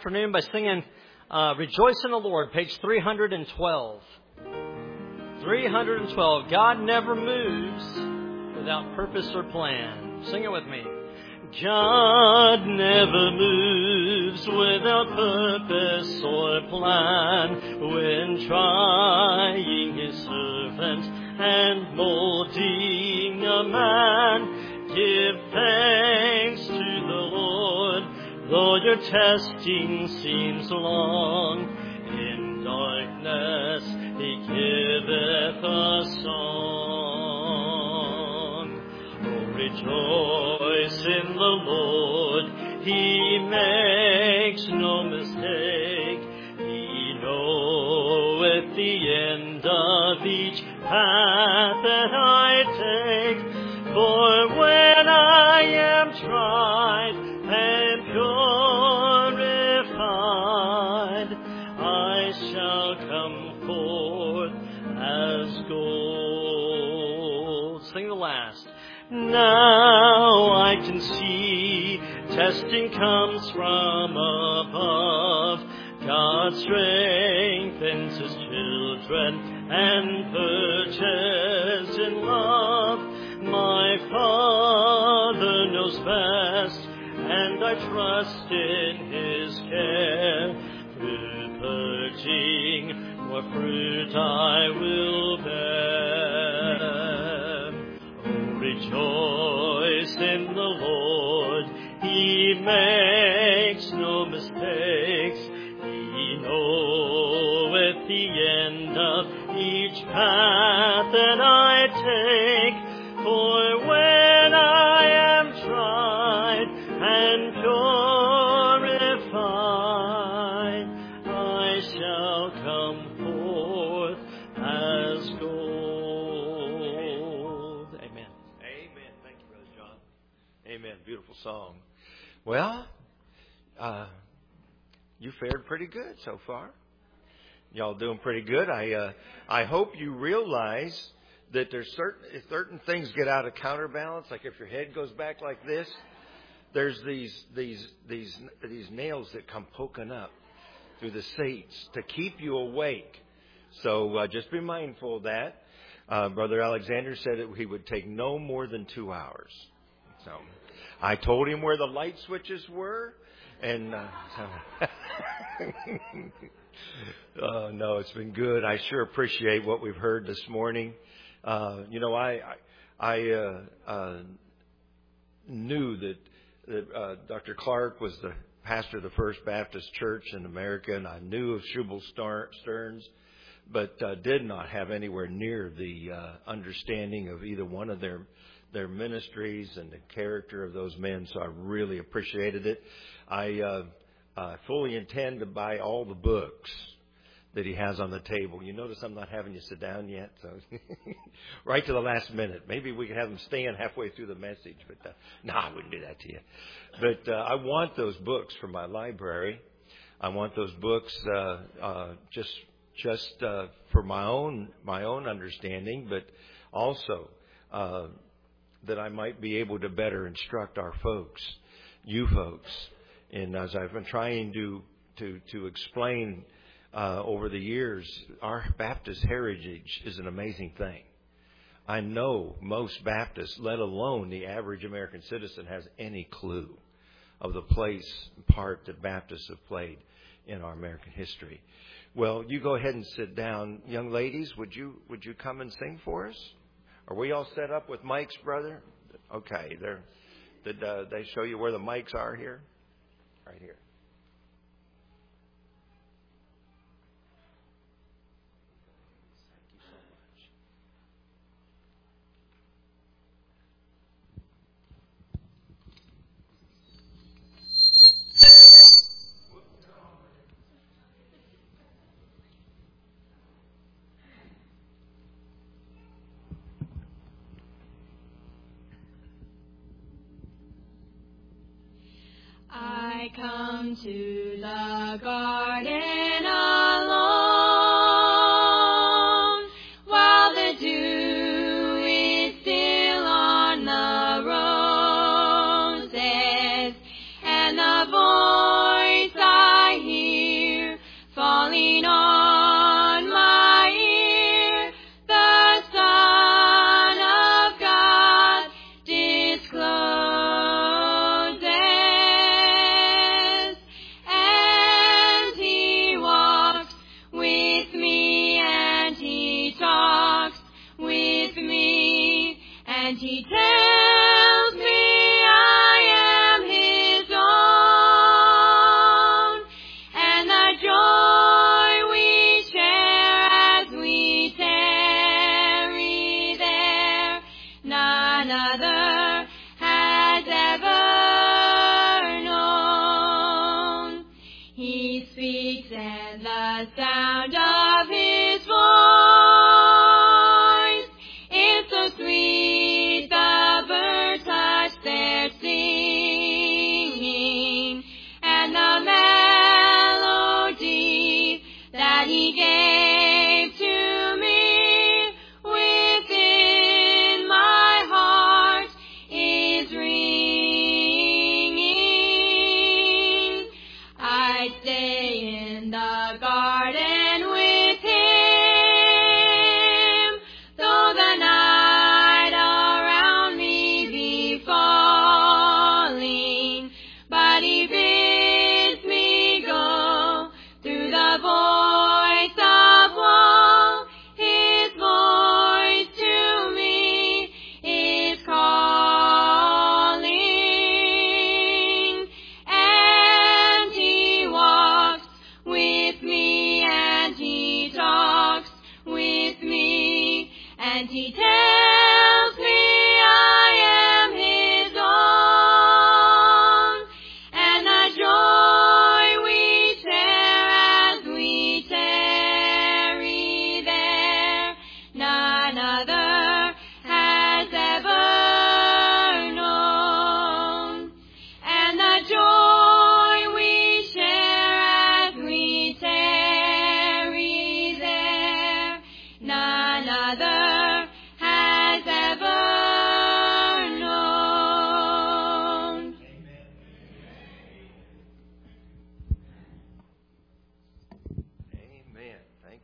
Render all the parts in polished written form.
Afternoon by singing Rejoice in the Lord, page 312. 312. God never moves without purpose or plan. Sing it with me. God never moves without purpose or plan. When trying His servant and molding a man, give thanks to the Lord, though your testing seems long. In darkness He giveth a song. Oh, rejoice in the Lord, He makes no mistake. He knoweth the end of each path that I take. For when I am tried and purified, I shall come forth as gold. Sing the last. Now I can see testing comes from above. God strengthens His children and purges in love. My Father knows best, and I trust in His care. Through purging, more fruit I will bear. Oh, rejoice in the Lord, He makes no mistakes. He knoweth the end of each path that I take. For when I am tried and purified, I shall come forth as gold. Amen. Amen. Thank you, Brother John. Amen. Beautiful song. Well, you fared pretty good so far. Y'all doing pretty good. I hope you realize that there's certain things get out of counterbalance. Like if your head goes back like this, there's these nails that come poking up through the seats to keep you awake. So just be mindful of that. Brother Alexander said that he would take no more than 2 hours. So I told him where the light switches were, and no, it's been good. I sure appreciate what we've heard this morning. I knew that Dr. Clark was the pastor of the First Baptist Church in America, and I knew of Shubal Stearns, but did not have anywhere near the understanding of either one of their ministries and the character of those men. So I really appreciated it. I fully intend to buy all the books that he has on the table. You notice I'm not having you sit down yet, so right to the last minute. Maybe we could have them stand halfway through the message, but I wouldn't do that to you. But I want those books for my library. I want those books just for my own understanding, but also that I might be able to better instruct our folks, you folks. And as I've been trying to explain over the years, our Baptist heritage is an amazing thing. I know most Baptists, let alone the average American citizen, has any clue of the place and part that Baptists have played in our American history. Well, you go ahead and sit down. Young ladies, would you come and sing for us? Are we all set up with mics, brother? Okay. Did they show you where the mics are here? Right here. I come to the garden alone, while the dew is still on the roses, and the voice I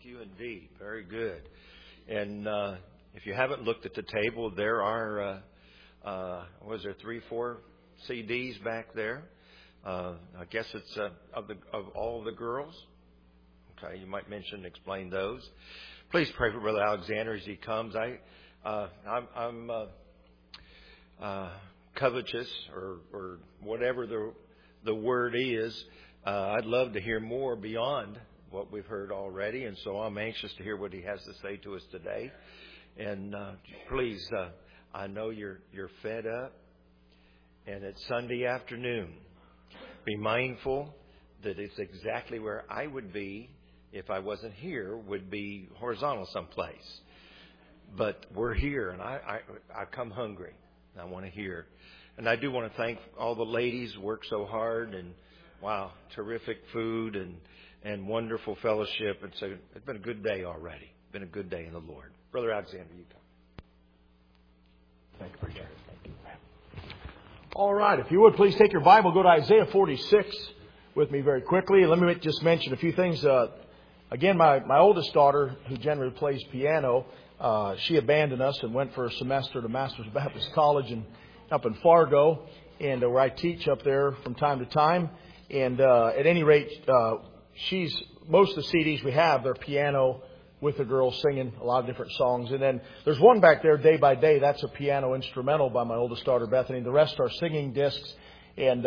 Thank you indeed. Very good. And if you haven't looked at the table, there are, was there 3-4 CDs back there? I guess it's of all the girls. Okay, you might explain those. Please pray for Brother Alexander as he comes. I'm covetous or whatever the word is. I'd love to hear more beyond what we've heard already, and so I'm anxious to hear what he has to say to us today. And please, I know you're fed up, and it's Sunday afternoon. Be mindful that it's exactly where I would be if I wasn't here, would be horizontal someplace. But we're here, and I come hungry. I want to hear. And I do want to thank all the ladies who work so hard, and wow, terrific food and wonderful fellowship. And so it's been a good day already. Been a good day in the Lord. Brother Alexander, you come. Thank you, preacher. Thank you. All right, if you would please take your Bible, go to Isaiah 46 with me very quickly. Let me just mention a few things. Again, my oldest daughter, who generally plays piano, she abandoned us and went for a semester to Masters Baptist College up in Fargo, and where I teach up there from time to time. And at any rate, most of the CDs we have, they're piano with the girls singing a lot of different songs. And then there's one back there, Day by Day. That's a piano instrumental by my oldest daughter, Bethany. The rest are singing discs. And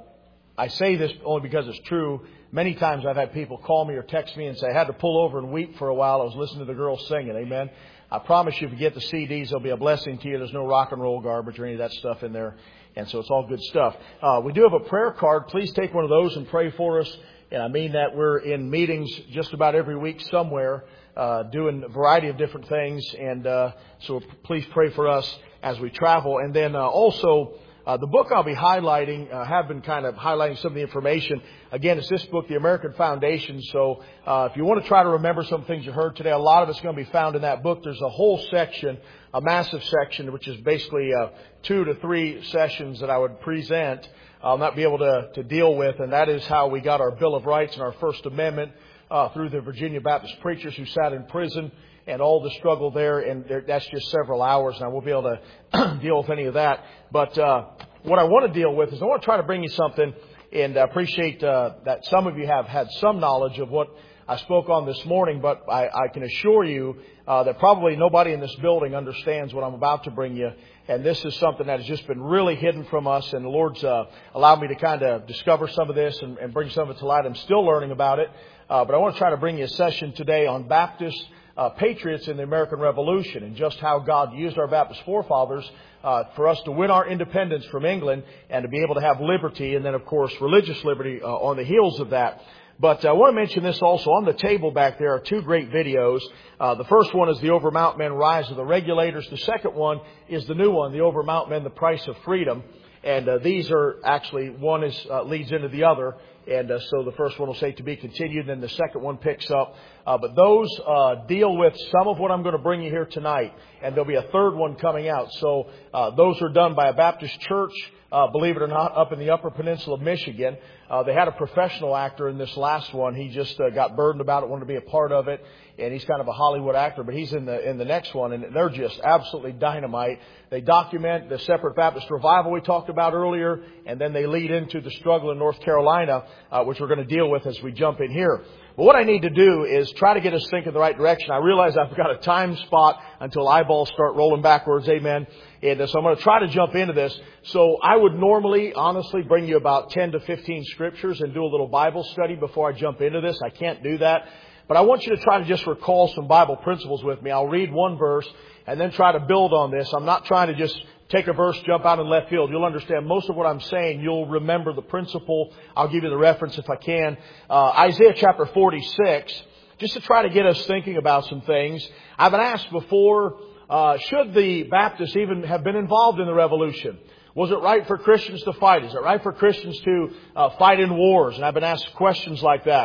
I say this only because it's true. Many times I've had people call me or text me and say, I had to pull over and weep for a while. I was listening to the girls singing. Amen. I promise you, if you get the CDs, they'll be a blessing to you. There's no rock and roll garbage or any of that stuff in there. And so it's all good stuff. We do have a prayer card. Please take one of those and pray for us. And I mean that we're in meetings just about every week somewhere, doing a variety of different things. And so please pray for us as we travel. And then also, the book I'll be highlighting, have been kind of highlighting some of the information. Again, it's this book, The American Foundation. So if you want to try to remember some things you heard today, a lot of it's going to be found in that book. There's a whole section, a massive section, which is basically 2 to 3 sessions that I would present. I'll not be able to deal with, and that is how we got our Bill of Rights and our First Amendment through the Virginia Baptist preachers who sat in prison and all the struggle there. And that's just several hours, and I won't be able to deal with any of that. But what I want to deal with is I want to try to bring you something, and I appreciate that some of you have had some knowledge of what I spoke on this morning, but I can assure you that probably nobody in this building understands what I'm about to bring you. And this is something that has just been really hidden from us, and the Lord's allowed me to kind of discover some of this and bring some of it to light. I'm still learning about it, but I want to try to bring you a session today on Baptist patriots in the American Revolution and just how God used our Baptist forefathers for us to win our independence from England and to be able to have liberty, and then, of course, religious liberty on the heels of that. But I want to mention this also. On the table back there are 2 great videos. The first one is the Over Mountain Men, Rise of the Regulators. The second one is the new one, the Over Mountain Men, The Price of Freedom. And these are actually, one leads into the other. And so the first one will say to be continued, and then the second one picks up. But those deal with some of what I'm going to bring you here tonight. And there'll be a third one coming out. So those are done by a Baptist church, believe it or not, up in the Upper Peninsula of Michigan. They had a professional actor in this last one. He just got burdened about it, wanted to be a part of it. And he's kind of a Hollywood actor, but he's in the next one, and they're just absolutely dynamite. They document the separate Baptist revival we talked about earlier, and then they lead into the struggle in North Carolina, which we're going to deal with as we jump in here. But what I need to do is try to get us thinking the right direction. I realize I've got a time spot until eyeballs start rolling backwards, amen. And so I'm going to try to jump into this. So I would normally, honestly, bring you about 10 to 15 scriptures and do a little Bible study before I jump into this. I can't do that. But I want you to try to just recall some Bible principles with me. I'll read one verse and then try to build on this. I'm not trying to just take a verse, jump out in left field. You'll understand most of what I'm saying. You'll remember the principle. I'll give you the reference if I can. Isaiah chapter 46, just to try to get us thinking about some things. I've been asked before, should the Baptists even have been involved in the revolution? Was it right for Christians to fight? Is it right for Christians to fight in wars? And I've been asked questions like that.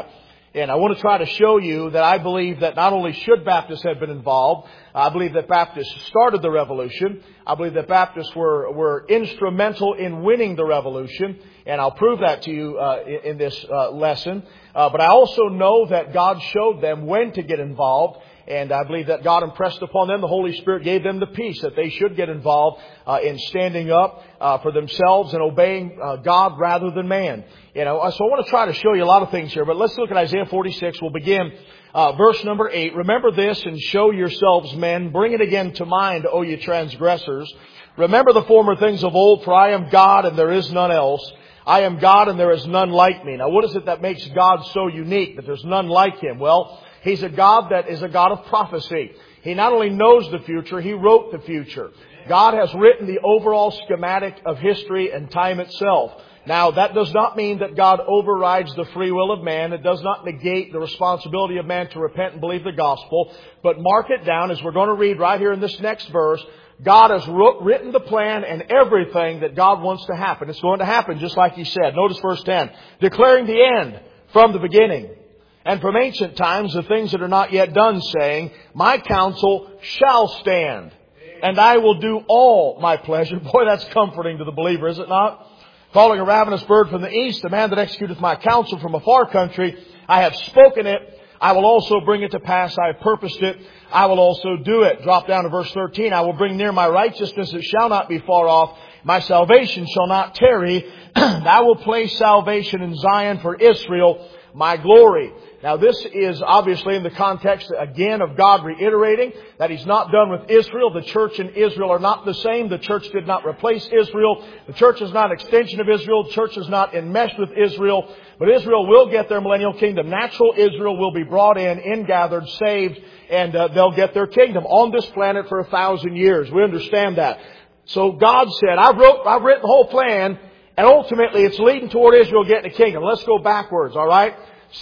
And I want to try to show you that I believe that not only should Baptists have been involved, I believe that Baptists started the revolution. I believe that Baptists were instrumental in winning the revolution. And I'll prove that to you in this lesson. But I also know that God showed them when to get involved. And I believe that God impressed upon them, the Holy Spirit gave them the peace that they should get involved in standing up for themselves and obeying God rather than man. So I want to try to show you a lot of things here. But let's look at Isaiah 46. We'll begin verse number 8. Remember this and show yourselves men. Bring it again to mind, O ye transgressors. Remember the former things of old, for I am God and there is none else. I am God and there is none like me. Now what is it that makes God so unique that there's none like Him? Well, He's a God that is a God of prophecy. He not only knows the future, He wrote the future. God has written the overall schematic of history and time itself. Now, that does not mean that God overrides the free will of man. It does not negate the responsibility of man to repent and believe the gospel. But mark it down, as we're going to read right here in this next verse, God has written the plan and everything that God wants to happen. It's going to happen just like He said. Notice verse 10. Declaring the end from the beginning. And from ancient times the things that are not yet done, saying, my counsel shall stand, and I will do all my pleasure. Boy, that's comforting to the believer, is it not? Calling a ravenous bird from the east, the man that executeth my counsel from a far country. I have spoken it. I will also bring it to pass. I have purposed it. I will also do it. Drop down to verse 13. I will bring near my righteousness. It shall not be far off. My salvation shall not tarry. I will place salvation in Zion for Israel, my glory. Now this is obviously in the context again of God reiterating that He's not done with Israel. The church and Israel are not the same. The church did not replace Israel. The church is not an extension of Israel. The church is not enmeshed with Israel. But Israel will get their millennial kingdom. Natural Israel will be brought in gathered, saved, and they'll get their kingdom on this planet for 1,000 years. We understand that. So God said, I've written the whole plan, and ultimately it's leading toward Israel getting a kingdom. Let's go backwards, all right?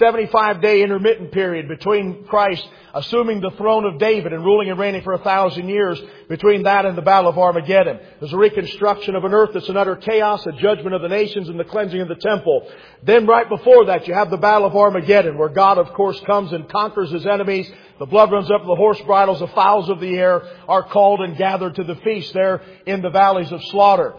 75-day intermittent period between Christ assuming the throne of David and ruling and reigning for 1,000 years, between that and the Battle of Armageddon. There's a reconstruction of an earth that's in utter chaos, a judgment of the nations, and the cleansing of the temple. Then right before that, you have the Battle of Armageddon, where God, of course, comes and conquers His enemies. The blood runs up to the horse bridles. The fowls of the air are called and gathered to the feast there in the valleys of slaughter.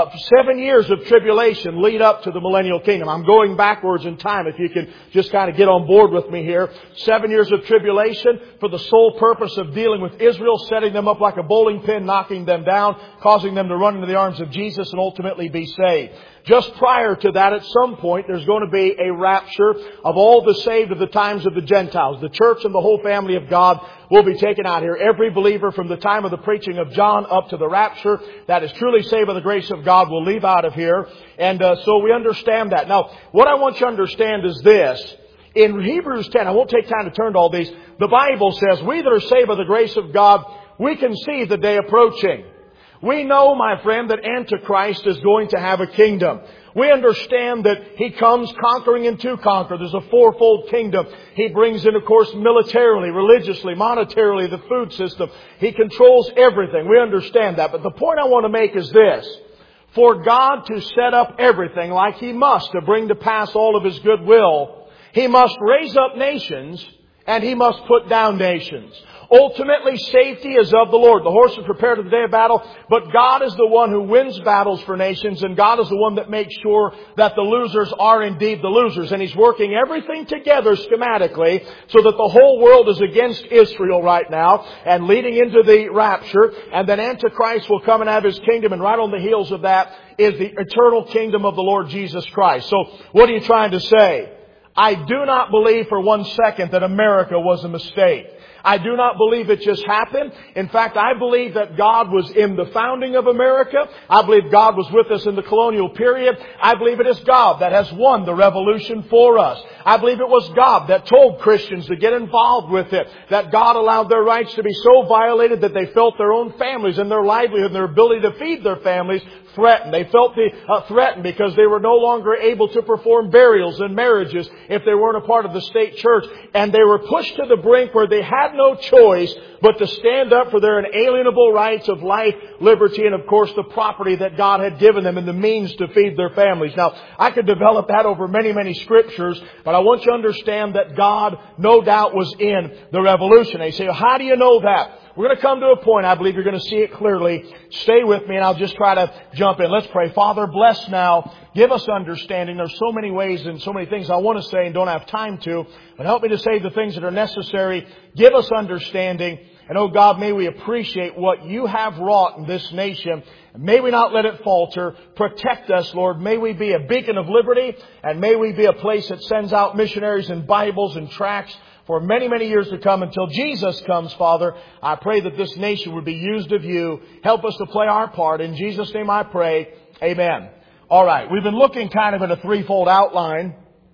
7 years of tribulation lead up to the millennial kingdom. I'm going backwards in time, if you can just kind of get on board with me here. 7 years of tribulation for the sole purpose of dealing with Israel, setting them up like a bowling pin, knocking them down, causing them to run into the arms of Jesus and ultimately be saved. Just prior to that, at some point, there's going to be a rapture of all the saved of the times of the Gentiles. The church and the whole family of God will be taken out here. Every believer from the time of the preaching of John up to the rapture that is truly saved by the grace of God will leave out of here. And so we understand that. Now, what I want you to understand is this. In Hebrews 10, I won't take time to turn to all these, the Bible says, we that are saved by the grace of God, we can see the day approaching. We know, my friend, that Antichrist is going to have a kingdom. We understand that he comes conquering and to conquer. There's a fourfold kingdom. He brings in, of course, militarily, religiously, monetarily, the food system. He controls everything. We understand that. But the point I want to make is this. For God to set up everything like He must to bring to pass all of His good will, He must raise up nations and He must put down nations. Ultimately, safety is of the Lord. The horse is prepared for the day of battle, but God is the one who wins battles for nations, and God is the one that makes sure that the losers are indeed the losers. And He's working everything together schematically so that the whole world is against Israel right now and leading into the rapture. And then Antichrist will come and have his kingdom, and right on the heels of that is the eternal kingdom of the Lord Jesus Christ. So what are you trying to say? I do not believe for 1 second that America was a mistake. I do not believe it just happened. In fact, I believe that God was in the founding of America. I believe God was with us in the colonial period. I believe it is God that has won the revolution for us. I believe it was God that told Christians to get involved with it. That God allowed their rights to be so violated that they felt their own families and their livelihood and their ability to feed their families threatened. They felt threatened because they were no longer able to perform burials and marriages if they weren't a part of the state church. And they were pushed to the brink where they had no choice but to stand up for their inalienable rights of life, liberty, and of course the property that God had given them and the means to feed their families. Now, I could develop that over many, many scriptures, but I want you to understand that God no doubt was in the revolution. And you say, how do you know that? We're going to come to a point, I believe you're going to see it clearly. Stay with me and I'll just try to jump in. Let's pray. Father, bless now. Give us understanding. There's so many ways and so many things I want to say and don't have time to. But help me to say the things that are necessary. Give us understanding. And oh God, may we appreciate what You have wrought in this nation. May we not let it falter. Protect us, Lord. May we be a beacon of liberty. And may we be a place that sends out missionaries and Bibles and tracts for many, many years to come until Jesus comes, Father. I pray that this nation would be used of You. Help us to play our part. In Jesus' name I pray. Amen. All right. We've been looking kind of in a threefold outline.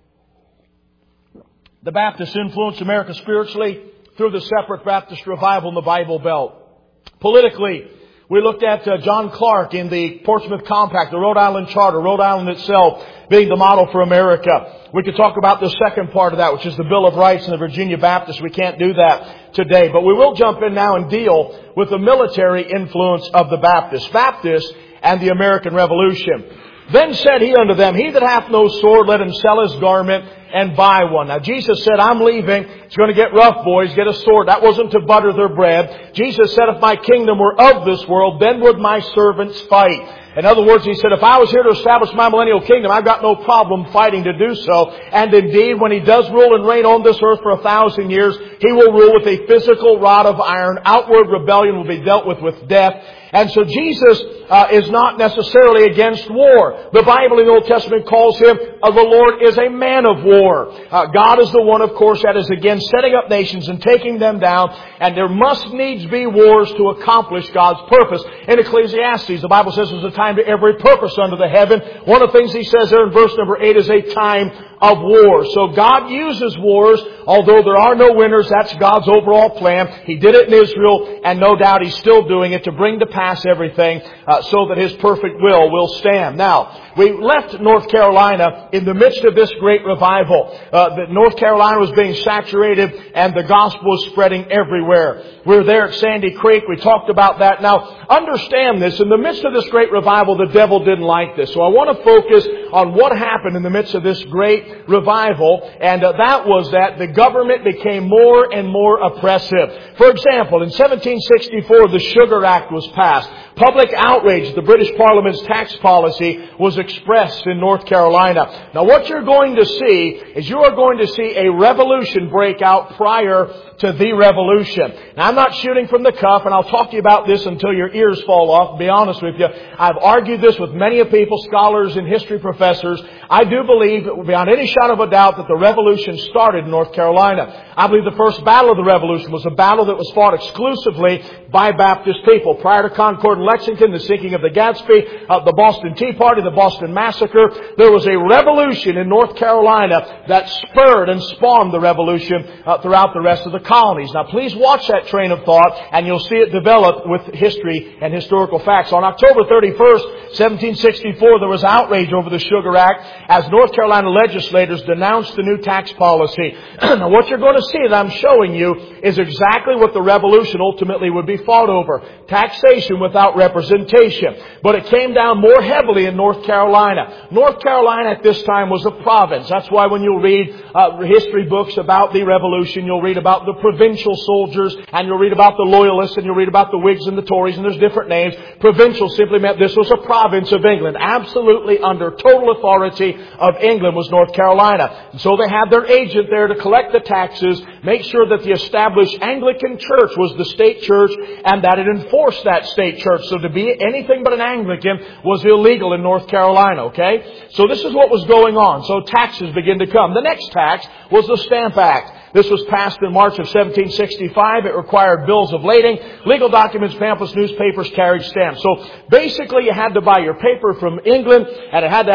The Baptists influenced America spiritually through the separate Baptist revival in the Bible Belt. Politically, we looked at John Clark in the Portsmouth Compact, the Rhode Island Charter, Rhode Island itself being the model for America. We could talk about the second part of that, which is the Bill of Rights and the Virginia Baptists. We can't do that today, but we will jump in now and deal with the military influence of the Baptists and the American Revolution. Then said He unto them, He that hath no sword, let him sell his garment and buy one. Now Jesus said, I'm leaving. It's going to get rough, boys. Get a sword. That wasn't to butter their bread. Jesus said, if my kingdom were of this world, then would my servants fight. In other words, He said, if I was here to establish my millennial kingdom, I've got no problem fighting to do so. And indeed, when He does rule and reign on this earth for 1,000 years, He will rule with a physical rod of iron. Outward rebellion will be dealt with death. And so Jesus is not necessarily against war. The Bible in the Old Testament calls Him, the Lord is a man of war. God is the one, of course, that is against setting up nations and taking them down. And there must needs be wars to accomplish God's purpose. In Ecclesiastes, the Bible says there's a time to every purpose under the heaven. One of the things He says there in verse number 8 is a time of war. So God uses wars, although there are no winners. That's God's overall plan. He did it in Israel, and no doubt He's still doing it to bring to pass everything so that His perfect will stand. Now, we left North Carolina in the midst of this great revival. North Carolina was being saturated and the gospel was spreading everywhere. We were there at Sandy Creek. We talked about that. Now, understand this. In the midst of this great revival, the devil didn't like this. So I want to focus on what happened in the midst of this great revival. And that was that the government became more and more oppressive. For example, in 1764, the Sugar Act was passed. Public outrage at the British Parliament's tax policy was expressed in North Carolina. Now what you're going to see is you are going to see a revolution break out prior to the revolution. Now I'm not shooting from the cuff, and I'll talk to you about this until your ears fall off, to be honest with you. I've argued this with many people, scholars and history professors. I do believe, beyond any shadow of a doubt, that the revolution started in North Carolina. I believe the first battle of the revolution was a battle that was fought exclusively by Baptist people. Prior to Concord and Lexington, the sinking of the Gadsby, the Boston Tea Party, the Boston Massacre, there was a revolution in North Carolina that spurred and spawned the revolution throughout the rest of the colonies. Now please watch that train of thought and you'll see it develop with history and historical facts. On October 31st, 1764, there was outrage over the Sugar Act as North Carolina legislators denounced the new tax policy. Now what you're going to see that I'm showing you is exactly what the revolution ultimately would be fought over. Taxation without representation. But it came down more heavily in North Carolina. North Carolina at this time was a province. That's why when you read history books about the revolution, you'll read about the provincial soldiers, and you'll read about the loyalists, and you'll read about the Whigs and the Tories, and there's different names. Provincial simply meant this was a province of England. Absolutely under total authority of England was North Carolina. And so they had their agent there to collect the taxes, make sure that the established Anglican church was the state church, and that it enforced that state church. So to be anything but an Anglican was illegal in North Carolina, okay? So this is what was going on. So taxes begin to come. The next tax was the Stamp Act. This was passed in March of 1765. It required bills of lading, legal documents, pamphlets, newspapers, carriage stamps. So basically you had to buy your paper from England, and it had to have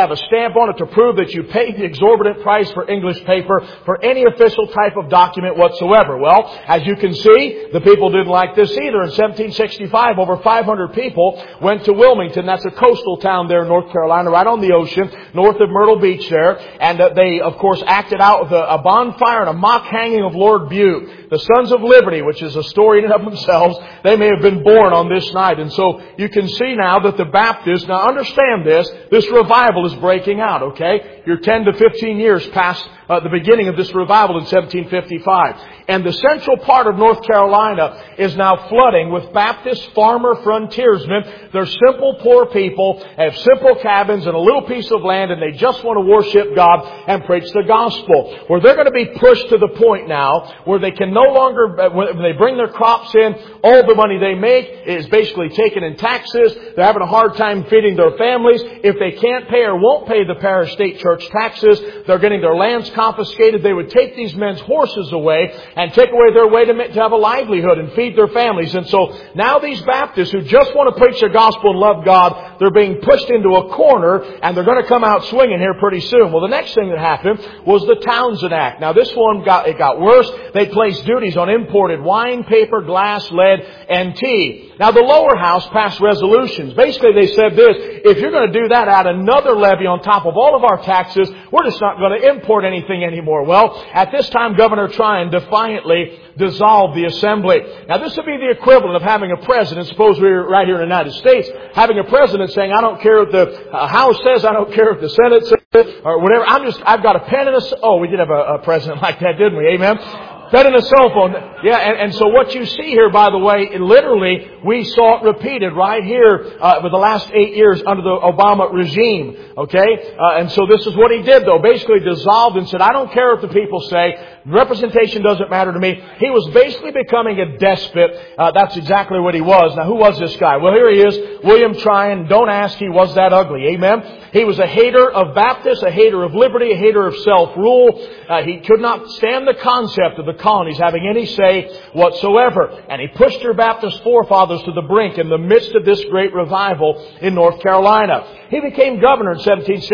have a stamp on it to prove that you paid the exorbitant price for English paper for any official type of document whatsoever. Well, as you can see, the people didn't like this either. In 1765, over 500 people went to Wilmington. That's a coastal town there in North Carolina, right on the ocean, north of Myrtle Beach there. And they, of course, acted out with a bonfire and a mock hanging of Lord Bute. The Sons of Liberty, which is a story in and of themselves, they may have been born on this night. And so you can see now that the Baptists, now understand this revival is breaking out, okay? You're 10 to 15 years past the beginning of this revival in 1755. And the central part of North Carolina is now flooding with Baptist farmer frontiersmen. They're simple, poor people, have simple cabins and a little piece of land, and they just want to worship God and preach the gospel. Where they're going to be pushed to the point now where they can no longer, when they bring their crops in, all the money they make is basically taken in taxes. They're having a hard time feeding their families. If they can't pay or won't pay the parish, state, church taxes, they're getting their lands confiscated. They would take these men's horses away and take away their way to have a livelihood and feed their families. And so now these Baptists who just want to preach the gospel and love God, they're being pushed into a corner, and they're going to come out swinging here pretty soon. Well, the next thing that happened was the Townsend Act. Now this one got worse. They placed duties on imported wine, paper, glass, lead, and tea. Now the lower house passed resolutions. Basically they said this: if you're going to do that, add another levy on top of all of our taxes, we're just not going to import anything anymore. Well, at this time, Governor Tryon defiantly dissolved the assembly. Now this would be the equivalent of having a president, suppose we were right here in the United States, having a president saying, I don't care what the House says, I don't care what the Senate says, or whatever, I've got a pen and we did have a president like that, didn't we? Amen? Pen and a cell phone. Yeah, and so what you see here, by the way, literally, we saw it repeated right here for the last 8 years under the Obama regime. Okay? And so this is what he did, though. Basically dissolved and said, I don't care what the people say. Representation doesn't matter to me. He was basically becoming a despot. That's exactly what he was. Now, who was this guy? Well, here he is, William Tryon. Don't ask, he was that ugly. Amen? He was a hater of Baptists, a hater of liberty, a hater of self-rule. He could not stand the concept of the colonies having any say whatsoever. And he pushed your Baptist forefathers to the brink in the midst of this great revival in North Carolina. He became governor in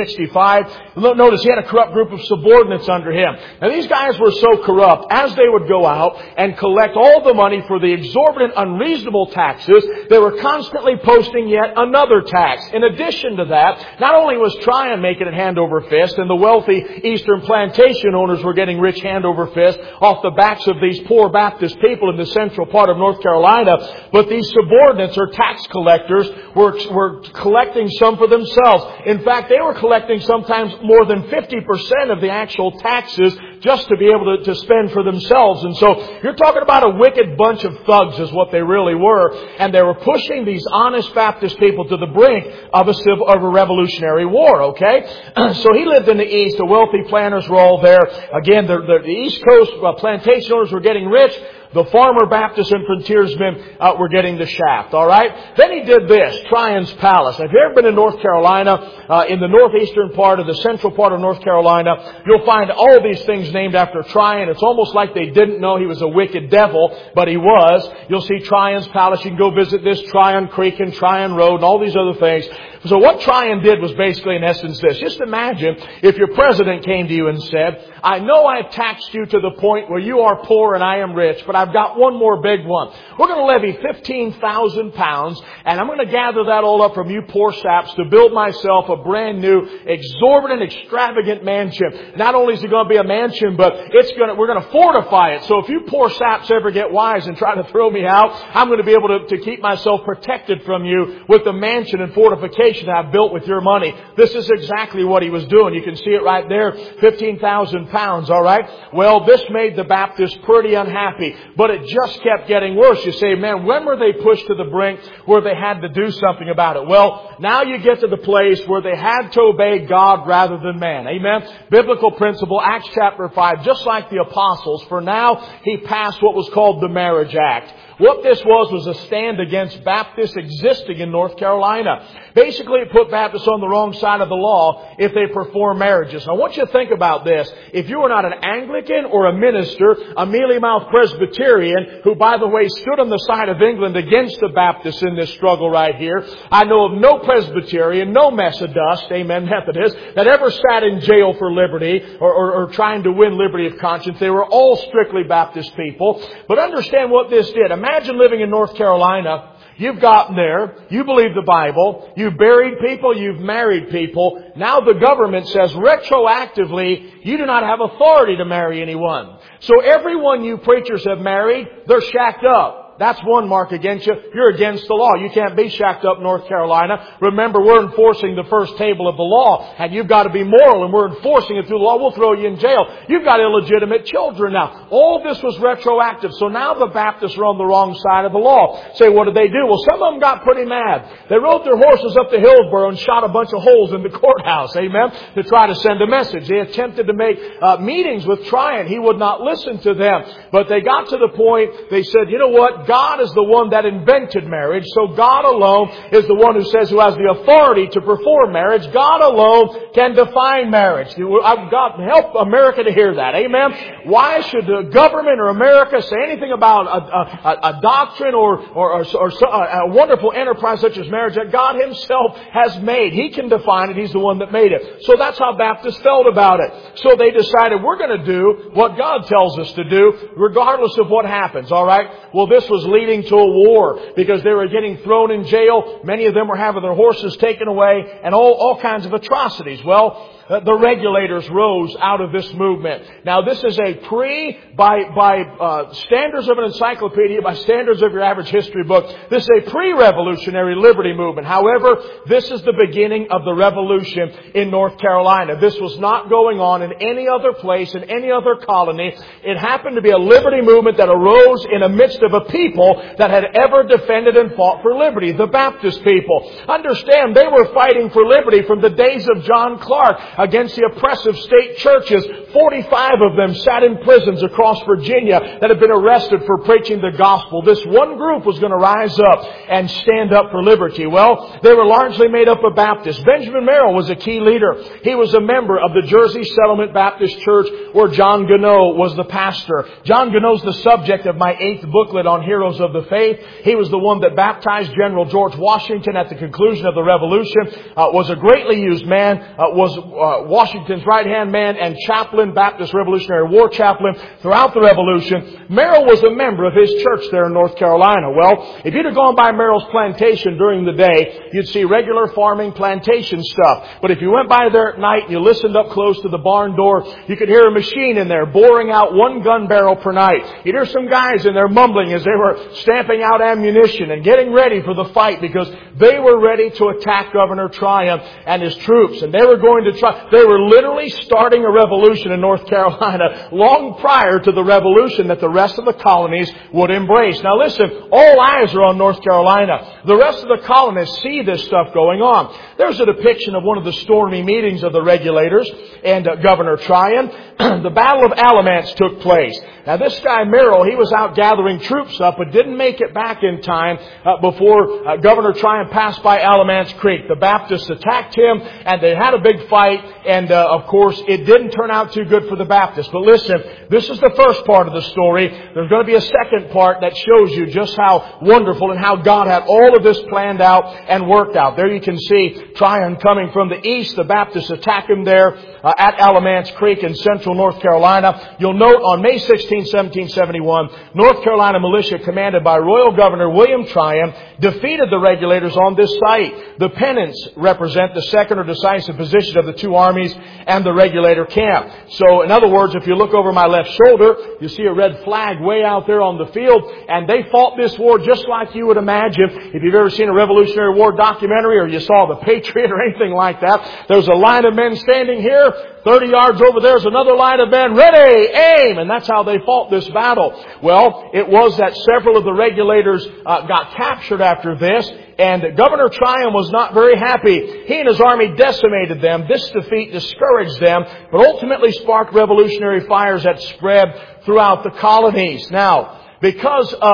1765. Notice he had a corrupt group of subordinates under him. Now these guys were so corrupt, as they would go out and collect all the money for the exorbitant, unreasonable taxes, they were constantly posting yet another tax. In addition to that, not only was Tryon making it hand over fist, and the wealthy eastern plantation owners were getting rich hand over fist off the backs of these poor Baptist people in the central part of North Carolina, but these subordinates or tax collectors were collecting some for themselves. In fact, they were collecting sometimes more than 50% of the actual taxes just to be able to spend for themselves. And so you're talking about a wicked bunch of thugs is what they really were. And they were pushing these honest Baptist people to the brink of a revolutionary war, okay? So he lived in the East. The wealthy planters were all there. Again, the East Coast plantation owners were getting rich. The farmer Baptists and frontiersmen were getting the shaft, all right? Then he did this, Tryon's Palace. Now, if you've ever been in North Carolina, in the northeastern part of the central part of North Carolina, you'll find all these things named after Tryon. It's almost like they didn't know he was a wicked devil, but he was. You'll see Tryon's Palace. You can go visit this, Tryon Creek and Tryon Road and all these other things. So what Tryon did was basically, in essence, this. Just imagine if your president came to you and said, I know I've taxed you to the point where you are poor and I am rich, but I've got one more big one. We're going to levy 15,000 pounds, and I'm going to gather that all up from you poor saps to build myself a brand new, exorbitant, extravagant mansion. Not only is it going to be a mansion, but we're going to fortify it. So if you poor saps ever get wise and try to throw me out, I'm going to be able to keep myself protected from you with the mansion and fortification I've built with your money. This is exactly what he was doing. You can see it right there, 15,000 pounds, all right? Well, this made the Baptists pretty unhappy, but it just kept getting worse. You say, man, when were they pushed to the brink where they had to do something about it? Well, now you get to the place where they had to obey God rather than man. Amen? Biblical principle, Acts chapter 5, just like the apostles, for now he passed what was called the Marriage Act. What this was a stand against Baptists existing in North Carolina. Basically, basically it put Baptists on the wrong side of the law if they perform marriages. Now I want you to think about this. If you are not an Anglican or a minister, a mealy-mouthed Presbyterian, who by the way stood on the side of England against the Baptists in this struggle right here, I know of no Presbyterian, no mess of dust, amen, Methodist, that ever sat in jail for liberty or trying to win liberty of conscience. They were all strictly Baptist people. But understand what this did. Imagine living in North Carolina. You've gotten there, you believe the Bible, you've buried people, you've married people. Now the government says retroactively, you do not have authority to marry anyone. So everyone you preachers have married, they're shacked up. That's one mark against you. You're against the law. You can't be shacked up in North Carolina. Remember, we're enforcing the first table of the law. And you've got to be moral, and we're enforcing it through the law. We'll throw you in jail. You've got illegitimate children now. All this was retroactive. So now the Baptists are on the wrong side of the law. Say, what did they do? Well, some of them got pretty mad. They rode their horses up to Hillsborough and shot a bunch of holes in the courthouse. Amen. To try to send a message. They attempted to make meetings with Tryon. He would not listen to them. But they got to the point, they said, you know what? God is the one that invented marriage. So God alone is the one who says who has the authority to perform marriage. God alone can define marriage. God, help America to hear that. Amen. Why should the government or America say anything about a doctrine or a wonderful enterprise such as marriage that God Himself has made? He can define it. He's the one that made it. So that's how Baptists felt about it. So they decided we're going to do what God tells us to do regardless of what happens. All right. Well, this was leading to a war because they were getting thrown in jail. Many of them were having their horses taken away and all kinds of atrocities. Well, the regulators rose out of this movement. Now, this is a by standards of an encyclopedia, by standards of your average history book, this is a pre-revolutionary liberty movement. However, this is the beginning of the revolution in North Carolina. This was not going on in any other place, in any other colony. It happened to be a liberty movement that arose in the midst of a people that had ever defended and fought for liberty, the Baptist people. Understand, they were fighting for liberty from the days of John Clark against the oppressive state churches. 45 of them sat in prisons across Virginia that had been arrested for preaching the gospel. This one group was going to rise up and stand up for liberty. Well, they were largely made up of Baptists. Benjamin Merrill was a key leader. He was a member of the Jersey Settlement Baptist Church where John Gunnow was the pastor. John Gunnow's the subject of my 8th booklet on Heroes of the Faith. He was the one that baptized General George Washington at the conclusion of the Revolution. Was a greatly used man. Was Washington's right-hand man and chaplain, Baptist Revolutionary War chaplain throughout the Revolution. Merrill was a member of his church there in North Carolina. Well, if you'd have gone by Merrill's plantation during the day, you'd see regular farming plantation stuff. But if you went by there at night and you listened up close to the barn door, you could hear a machine in there boring out one gun barrel per night. You'd hear some guys in there mumbling as they were stamping out ammunition and getting ready for the fight because they were ready to attack Governor Tryon and his troops. And they were going to try. They were literally starting a revolution in North Carolina long prior to the revolution that the rest of the colonies would embrace. Now listen, all eyes are on North Carolina. The rest of the colonists see this stuff going on. There's a depiction of one of the stormy meetings of the regulators and Governor Tryon. The Battle of Alamance took place. Now this guy Merrill, he was out gathering troops up, but didn't make it back in time before Governor Tryon passed by Alamance Creek. The Baptists attacked him, and they had a big fight, and of course it didn't turn out too good for the Baptists. But listen, this is the first part of the story. There's going to be a second part that shows you just how wonderful and how God had all of this planned out and worked out. There you can see Tryon coming from the east. The Baptists attack him there at Alamance Creek in central North Carolina. You'll note on May 16, 1771, North Carolina militia commanded by Royal Governor William Tryon defeated the regulators on this site. The pennants represent the second or decisive position of the two armies and the regulator camp. So, in other words, if you look over my left shoulder, you see a red flag way out there on the field, and they fought this war just like you would imagine. If you've ever seen a Revolutionary War documentary or you saw The Patriot or anything like that, there's a line of men standing here. 30 yards over there's another line of men. Ready, aim! And that's how they fought this battle. Well, it was that several of the regulators got captured after this, and Governor Tryon was not very happy. He and his army decimated them. This defeat discouraged them, but ultimately sparked revolutionary fires that spread throughout the colonies. Now, because of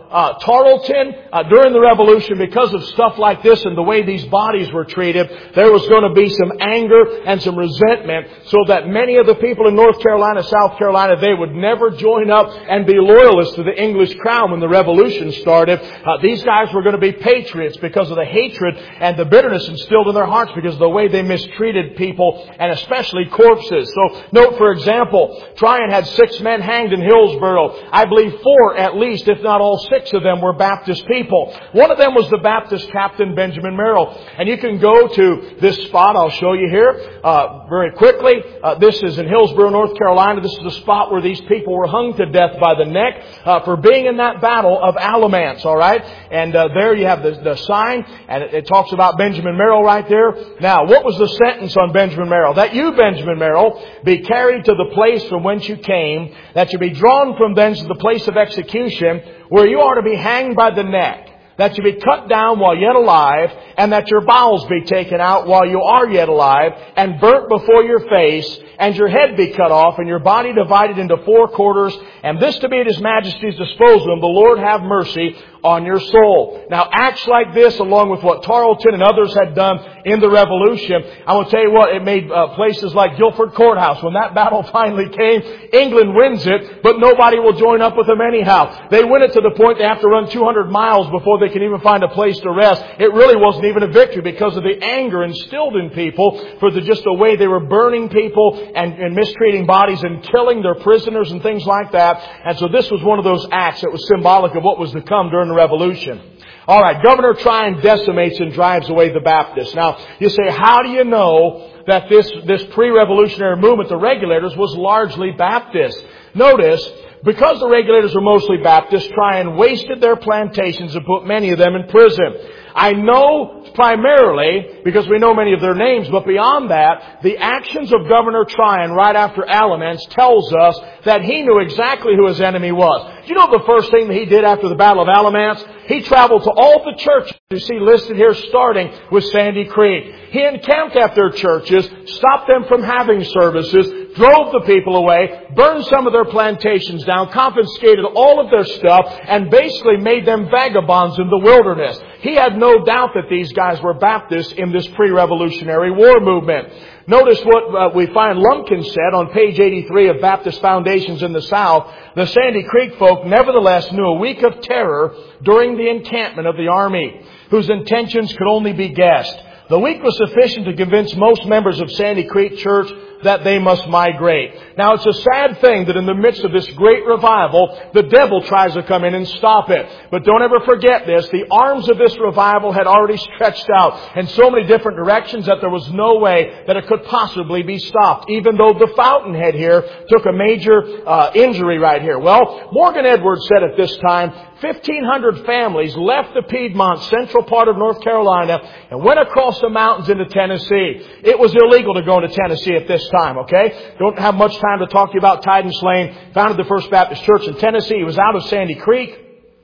Tarleton, during the Revolution, because of stuff like this and the way these bodies were treated, there was going to be some anger and some resentment, so that many of the people in North Carolina, South Carolina, they would never join up and be loyalists to the English crown when the Revolution started. These guys were going to be patriots because of the hatred and the bitterness instilled in their hearts because of the way they mistreated people, and especially corpses. So note, for example, Tryon had 6 men hanged in Hillsborough. I believe 4 at least, if not all 6 of them, were Baptist people. One of them was the Baptist captain Benjamin Merrill. And you can go to this spot I'll show you here very quickly. This is in Hillsborough, North Carolina. This is the spot where these people were hung to death by the neck for being in that battle of Alamance. All right, and there you have the sign, and it talks about Benjamin Merrill right there. Now, what was the sentence on Benjamin Merrill? That you, Benjamin Merrill, be carried to the place from whence you came, that you be drawn from thence to the place of execution, where you are to be hanged by the neck, that you be cut down while yet alive, and that your bowels be taken out while you are yet alive, and burnt before your face, and your head be cut off, and your body divided into 4 quarters, and this to be at His Majesty's disposal, and the Lord have mercy on your soul. Now, acts like this, along with what Tarleton and others had done in the Revolution, I will tell you what, it made places like Guilford Courthouse, when that battle finally came, England wins it, but nobody will join up with them anyhow. They win it to the point they have to run 200 miles before they can even find a place to rest. It really wasn't even a victory because of the anger instilled in people for just the way they were burning people and mistreating bodies and killing their prisoners and things like that. And so this was one of those acts that was symbolic of what was to come during the Revolution. All right, Governor Tryon decimates and drives away the Baptists. Now, you say, how do you know that this pre-revolutionary movement, the Regulators, was largely Baptist? Notice, because the Regulators were mostly Baptist, Tryon wasted their plantations and put many of them in prison. I know primarily, because we know many of their names, but beyond that, the actions of Governor Tryon right after Alamance tells us that he knew exactly who his enemy was. Do you know the first thing that he did after the Battle of Alamance? He traveled to all the churches you see listed here, starting with Sandy Creek. He encamped at their churches, stopped them from having services, drove the people away, burned some of their plantations down, confiscated all of their stuff, and basically made them vagabonds in the wilderness. He had no doubt that these guys were Baptists in this pre-revolutionary war movement. Notice what we find Lumpkin said on page 83 of Baptist Foundations in the South. The Sandy Creek folk nevertheless knew a week of terror during the encampment of the army, whose intentions could only be guessed. The week was sufficient to convince most members of Sandy Creek Church that they must migrate. Now, it's a sad thing that in the midst of this great revival, the devil tries to come in and stop it. But don't ever forget this. The arms of this revival had already stretched out in so many different directions that there was no way that it could possibly be stopped, even though the Fountainhead here took a major injury right here. Well, Morgan Edwards said at this time, 1,500 families left the Piedmont central part of North Carolina and went across the mountains into Tennessee. It was illegal to go into Tennessee at this time, okay? Don't have much time to talk to you about Tidens Lane. Founded the First Baptist Church in Tennessee. He was out of Sandy Creek.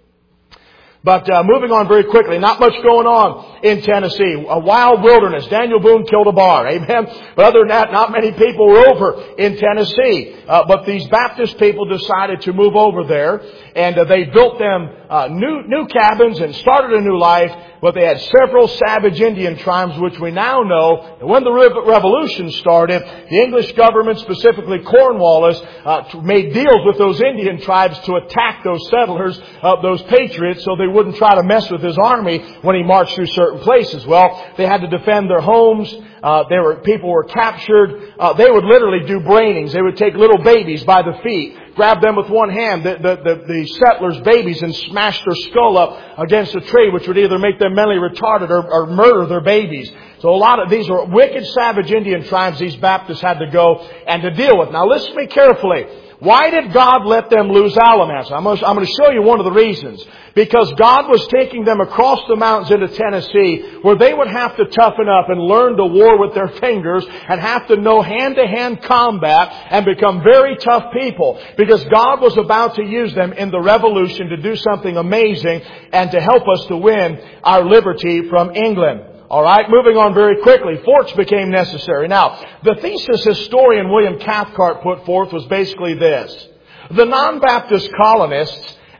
But moving on very quickly, not much going on in Tennessee. A wild wilderness. Daniel Boone killed a bar. Amen. But other than that, not many people were over in Tennessee. But these Baptist people decided to move over there. And they built them new cabins and started a new life. But they had several savage Indian tribes, which we now know that when the Revolution started, the English government, specifically Cornwallis, made deals with those Indian tribes to attack those settlers, those patriots, so they wouldn't try to mess with his army when he marched through certain places. Well, they had to defend their homes. People were captured. They would literally do brainings. They would take little babies by the feet, grab them with one hand, the settlers' babies, and smash their skull up against a tree, which would either make them mentally retarded or murder their babies. So a lot of these were wicked, savage Indian tribes these Baptists had to go and to deal with. Now listen to me carefully. Why did God let them lose Alamance? I'm going to show you one of the reasons. Because God was taking them across the mountains into Tennessee, where they would have to toughen up and learn to war with their fingers and have to know hand-to-hand combat and become very tough people. Because God was about to use them in the Revolution to do something amazing and to help us to win our liberty from England. All right, moving on very quickly. Forts became necessary. Now, the thesis historian William Cathcart put forth was basically this. The non-Baptist colonists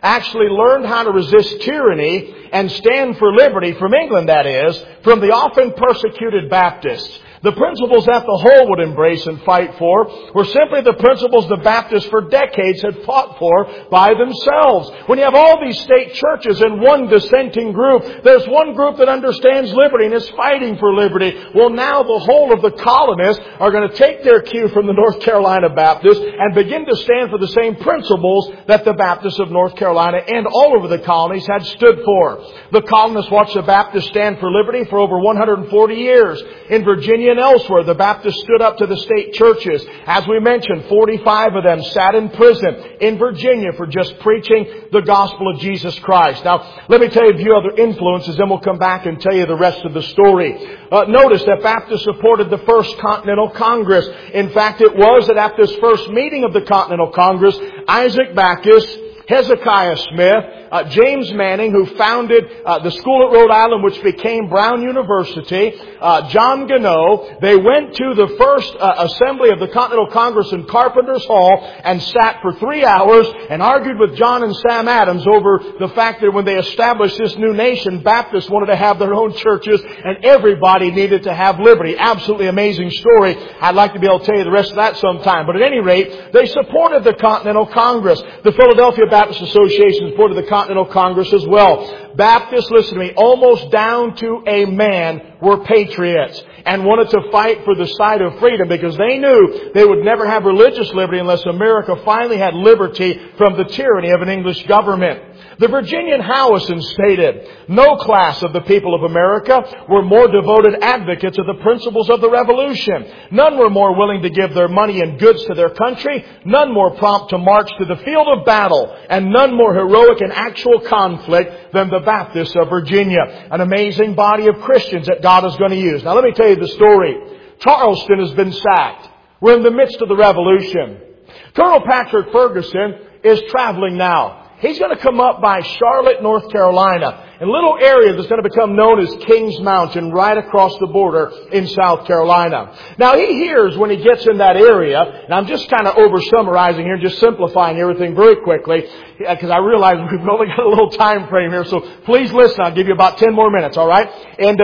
actually learned how to resist tyranny and stand for liberty, from England that is, from the often persecuted Baptists. The principles that the whole would embrace and fight for were simply the principles the Baptists for decades had fought for by themselves. When you have all these state churches and one dissenting group, there's one group that understands liberty and is fighting for liberty. Well, now the whole of the colonists are going to take their cue from the North Carolina Baptists and begin to stand for the same principles that the Baptists of North Carolina and all over the colonies had stood for. The colonists watched the Baptists stand for liberty for over 140 years. In Virginia and elsewhere, the Baptists stood up to the state churches. As we mentioned, 45 of them sat in prison in Virginia for just preaching the gospel of Jesus Christ. Now, let me tell you a few other influences, then we'll come back and tell you the rest of the story. Notice that Baptists supported the First Continental Congress. In fact, it was that at this first meeting of the Continental Congress, Isaac Backus, Hezekiah Smith, James Manning, who founded the school at Rhode Island, which became Brown University, John Gannot, they went to the first assembly of the Continental Congress in Carpenter's Hall and sat for 3 hours and argued with John and Sam Adams over the fact that when they established this new nation, Baptists wanted to have their own churches and everybody needed to have liberty. Absolutely amazing story. I'd like to be able to tell you the rest of that sometime. But at any rate, they supported the Continental Congress. The Philadelphia Baptist Association supported the Continental Congress as well. Baptists, listen to me, almost down to a man, were patriots and wanted to fight for the side of freedom because they knew they would never have religious liberty unless America finally had liberty from the tyranny of an English government. The Virginian Howison stated, "No class of the people of America were more devoted advocates of the principles of the Revolution. None were more willing to give their money and goods to their country, none more prompt to march to the field of battle, and none more heroic in actual conflict than the Baptists of Virginia." An amazing body of Christians that God is going to use. Now let me tell you the story. Charleston has been sacked. We're in the midst of the Revolution. Colonel Patrick Ferguson is traveling now. He's going to come up by Charlotte, North Carolina, a little area that's going to become known as Kings Mountain, right across the border in South Carolina. Now, he hears when he gets in that area, and I'm just kind of over-summarizing here, just simplifying everything very quickly, because I realize we've only got a little time frame here, so please listen. I'll give you about 10 more minutes, all right? And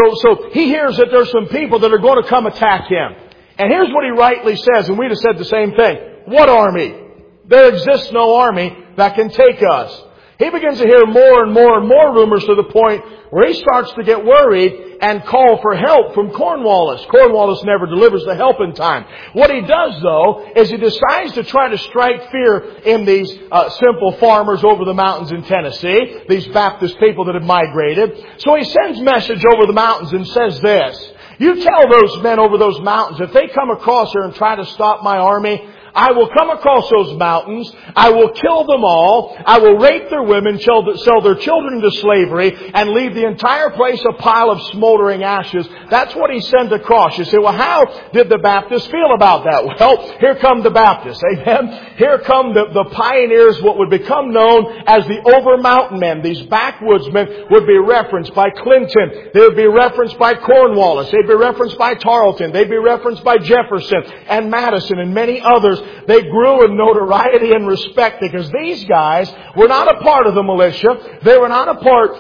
so he hears that there's some people that are going to come attack him. And here's what he rightly says, and we'd have said the same thing. What army? There exists no army that can take us. He begins to hear more and more and more rumors to the point where he starts to get worried and call for help from Cornwallis. Cornwallis never delivers the help in time. What he does, though, is he decides to try to strike fear in these simple farmers over the mountains in Tennessee, these Baptist people that have migrated. So he sends message over the mountains and says this, "You tell those men over those mountains, if they come across here and try to stop my army, I will come across those mountains. I will kill them all. I will rape their women, sell their children into slavery, and leave the entire place a pile of smoldering ashes." That's what he sent across. You say, well, how did the Baptists feel about that? Well, here come the Baptists. Amen. Here come the pioneers, what would become known as the Over Mountain Men. These backwoodsmen would be referenced by Clinton. They would be referenced by Cornwallis. They'd be referenced by Tarleton. They'd be referenced by Jefferson and Madison and many others. They grew in notoriety and respect because these guys were not a part of the militia. They were not a part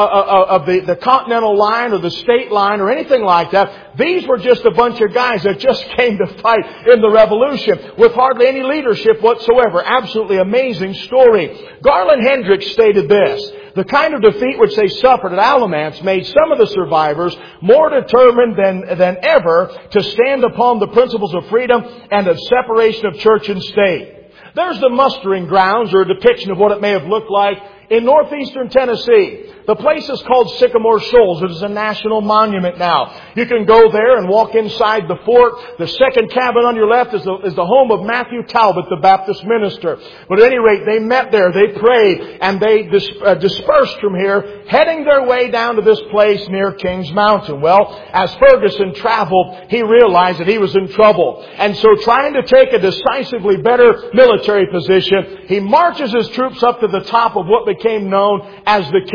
of the Continental line or the state line or anything like that. These were just a bunch of guys that just came to fight in the Revolution with hardly any leadership whatsoever. Absolutely amazing story. Garland Hendricks stated this, "The kind of defeat which they suffered at Alamance made some of the survivors more determined than ever to stand upon the principles of freedom and of separation of church and state." There's the mustering grounds, or a depiction of what it may have looked like in northeastern Tennessee. The place is called Sycamore Shoals. It is a national monument now. You can go there and walk inside the fort. The second cabin on your left is the home of Matthew Talbot, the Baptist minister. But at any rate, they met there, they prayed, and they dispersed from here, heading their way down to this place near Kings Mountain. Well, as Ferguson traveled, he realized that he was in trouble. And so trying to take a decisively better military position, he marches his troops up to the top of what became known as the Kings Mountain.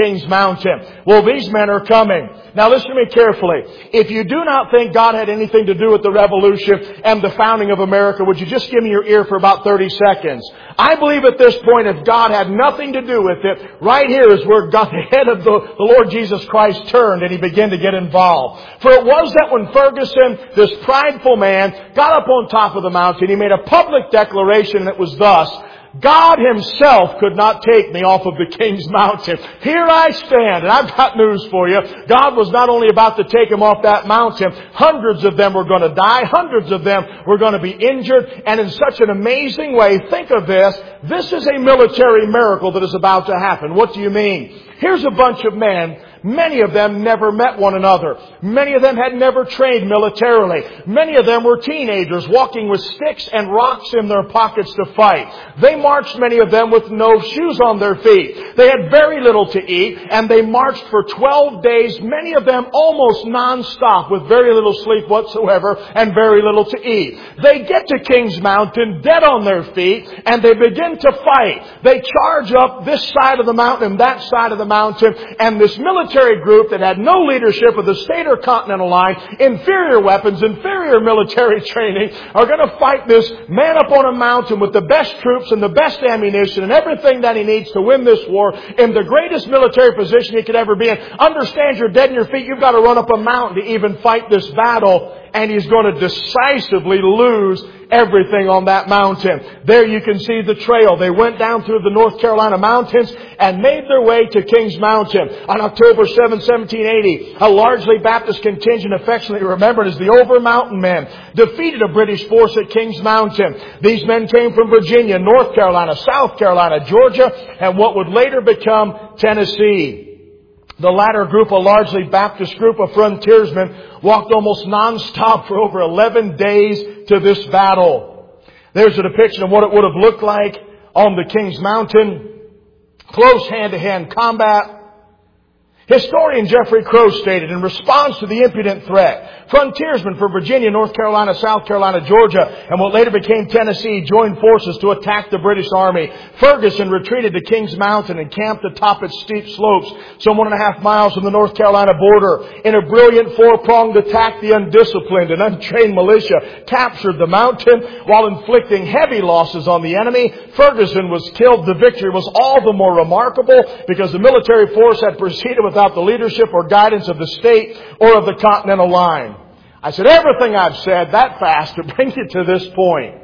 Mountain. Well, these men are coming. Now listen to me carefully. If you do not think God had anything to do with the Revolution and the founding of America, would you just give me your ear for about 30 seconds? I believe at this point, if God had nothing to do with it, right here is where God, the head of the Lord Jesus Christ, turned and He began to get involved. For it was that when Ferguson, this prideful man, got up on top of the mountain, he made a public declaration, and it was thus: God Himself could not take me off of the King's Mountain. Here I stand, and I've got news for you. God was not only about to take him off that mountain, hundreds of them were going to die, hundreds of them were going to be injured, and in such an amazing way. Think of this. This is a military miracle that is about to happen. What do you mean? Here's a bunch of men. Many of them never met one another. Many of them had never trained militarily. Many of them were teenagers walking with sticks and rocks in their pockets to fight. They marched, many of them, with no shoes on their feet. They had very little to eat, and they marched for 12 days, many of them almost non-stop, with very little sleep whatsoever and very little to eat. They get to King's Mountain, dead on their feet, and they begin to fight. They charge up this side of the mountain and that side of the mountain, and this military group that had no leadership of the state or continental line, inferior weapons, inferior military training, are going to fight this man up on a mountain with the best troops and the best ammunition and everything that he needs to win this war in the greatest military position he could ever be in. Understand, you're dead on your feet. You've got to run up a mountain to even fight this battle. And he's going to decisively lose everything on that mountain. There you can see the trail. They went down through the North Carolina mountains and made their way to King's Mountain. On October 7, 1780, a largely Baptist contingent, affectionately remembered as the Over Mountain Men, defeated a British force at King's Mountain. These men came from Virginia, North Carolina, South Carolina, Georgia, and what would later become Tennessee. The latter group, a largely Baptist group of frontiersmen, walked almost non-stop for over 11 days to this battle. There's a depiction of what it would have looked like on the King's Mountain. Close hand-to-hand combat. Historian Jeffrey Crow stated, in response to the impudent threat, frontiersmen from Virginia, North Carolina, South Carolina, Georgia, and what later became Tennessee joined forces to attack the British Army. Ferguson retreated to King's Mountain and camped atop its steep slopes, some 1.5 miles from the North Carolina border. In a brilliant four-pronged attack, the undisciplined and untrained militia captured the mountain while inflicting heavy losses on the enemy. Ferguson was killed. The victory was all the more remarkable because the military force had proceeded without the leadership or guidance of the state or of the continental line. I said everything I've said that fast to bring you to this point.